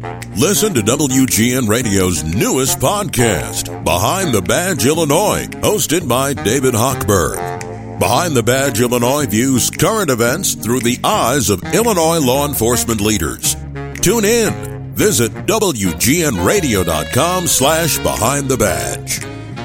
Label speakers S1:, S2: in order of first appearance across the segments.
S1: Listen to WGN Radio's newest podcast, Behind the Badge Illinois, hosted by David Hochberg. Behind the Badge Illinois views current events through the eyes of Illinois law enforcement leaders. Tune in. Visit WGNRadio.com/Behind the Badge.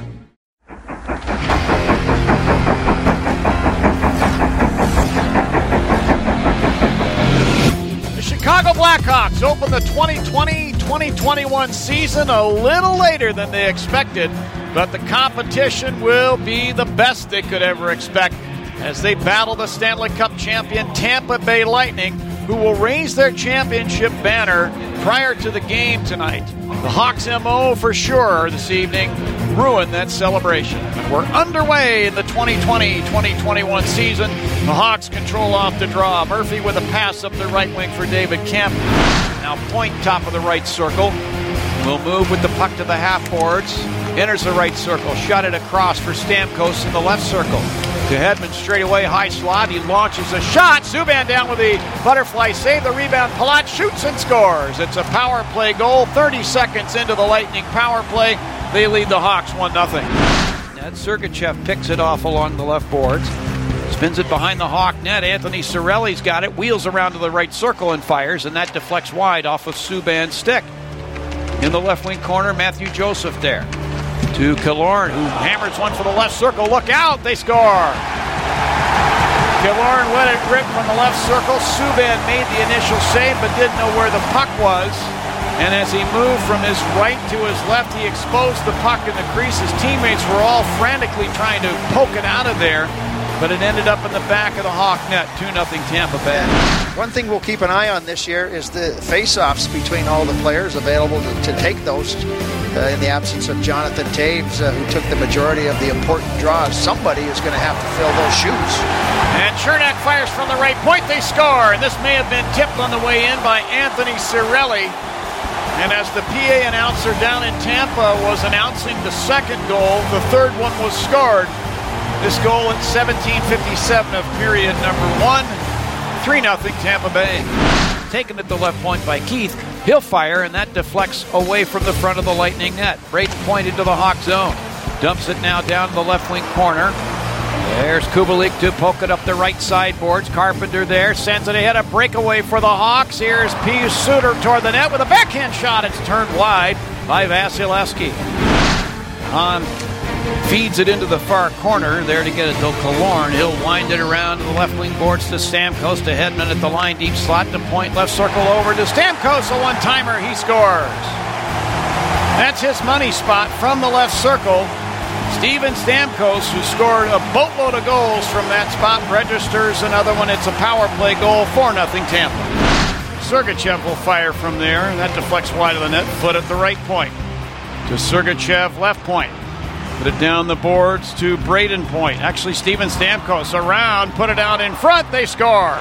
S2: Chicago Blackhawks open the 2020-2021 season a little later than they expected, but the competition will be the best they could ever expect as they battle the Stanley Cup champion Tampa Bay Lightning, who will raise their championship banner prior to the game tonight. The Hawks' MO for sure this evening ruin that celebration. We're underway in the 2020-2021 season. The Hawks control off the draw. Murphy with a pass up the right wing for David Kemp. Now Point, top of the right circle. Will move with the puck to the half boards. Enters the right circle. Shot it across for Stamkos in the left circle. To Hedman straight away, high slot. He launches a shot. Subban down with the butterfly save. The rebound. Palat shoots and scores. It's a power play goal. 30 seconds into the Lightning power play. They lead the Hawks 1-0. Ned Sergachev picks it off along the left boards. Spins it behind the Hawk net. Anthony Cirelli's got it. Wheels around to the right circle and fires, and that deflects wide off of Subban's stick. In the left wing corner, Matthew Joseph there. To Killorn, who hammers one for the left circle. Look out, they score. Killorn let it rip from the left circle. Subban made the initial save, but didn't know where the puck was. And as he moved from his right to his left, he exposed the puck in the crease. His teammates were all frantically trying to poke it out of there, but it ended up in the back of the Hawk net. 2-0 Tampa Bay.
S3: One thing we'll keep an eye on this year is the face-offs between all the players available to take those. In the absence of Jonathan Toews, who took the majority of the important draws, somebody is going to have to fill those shoes.
S2: And Chernak fires from the right point. They score. And this may have been tipped on the way in by Anthony Cirelli. And as the PA announcer down in Tampa was announcing the second goal, the third one was scored. This goal at 17:57 of period number 1. 3-0 Tampa Bay. Taken at the left point by Keith. He'll fire, and that deflects away from the front of the Lightning net. Brayden Point into the Hawk zone. Dumps it now down to the left wing corner. There's Kubalik to poke it up the right side boards. Carpenter there, sends it ahead, a breakaway for the Hawks. Here's Pius Suter toward the net with a backhand shot. It's turned wide by Vasilevsky. Feeds it into the far corner there to get it to Killorn. He'll wind it around to the left wing boards to Stamkos, to Hedman at the line, deep slot to Point, left circle over to Stamkos, a one-timer, he scores. That's his money spot from the left circle. Steven Stamkos, who scored a boatload of goals from that spot, registers another one. It's a power play goal, 4-0 Tampa. Sergachev will fire from there. That deflects wide of the net, foot at the right point. To Sergachev, left point. Put it down the boards to Brayden Point. Actually, Steven Stamkos around, put it out in front, they score.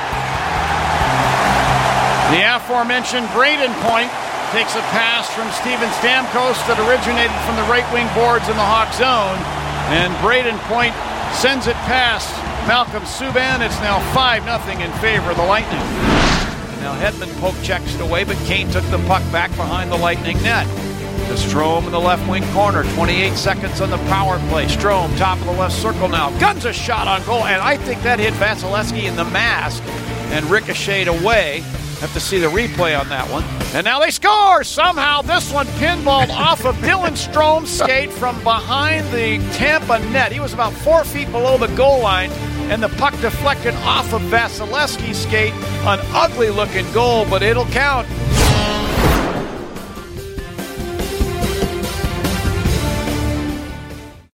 S2: The aforementioned Brayden Point takes a pass from Steven Stamkos that originated from the right wing boards in the Hawk zone. And Brayden Point sends it past Malcolm Subban. It's now 5-0 in favor of the Lightning. Now Hedman poke checks it away, but Kane took the puck back behind the Lightning net. To Strome in the left wing corner. 28 seconds on the power play. Strome, top of the left circle now. Guns a shot on goal, and I think that hit Vasilevsky in the mask and ricocheted away. Have to see the replay on that one. And now they score! Somehow this one pinballed off of Dylan Strome's skate from behind the Tampa net. He was about 4 feet below the goal line, and the puck deflected off of Vasilevsky's skate. An ugly-looking goal, but it'll count.